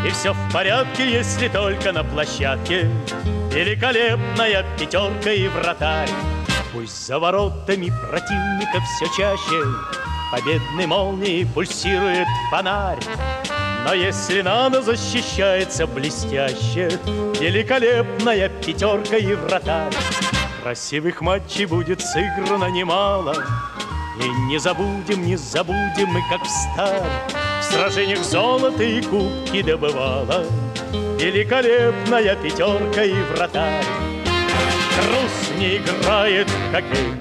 И все в порядке, если только на площадке великолепная пятерка и вратарь. Пусть за воротами противника все чаще победной молнией пульсирует фонарь. Но если надо, защищается блестяще великолепная пятерка и вратарь. Красивых матчей будет сыграно немало, и не забудем мы, как в старь, в сражениях золото и кубки добывала великолепная пятерка и вратарь. Трус не играет в хоккей,